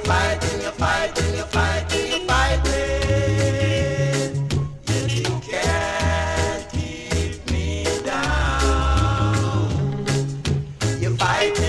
fighting, you're fighting, you're fighting, you're fighting. Yet you can't keep me down. You're fighting.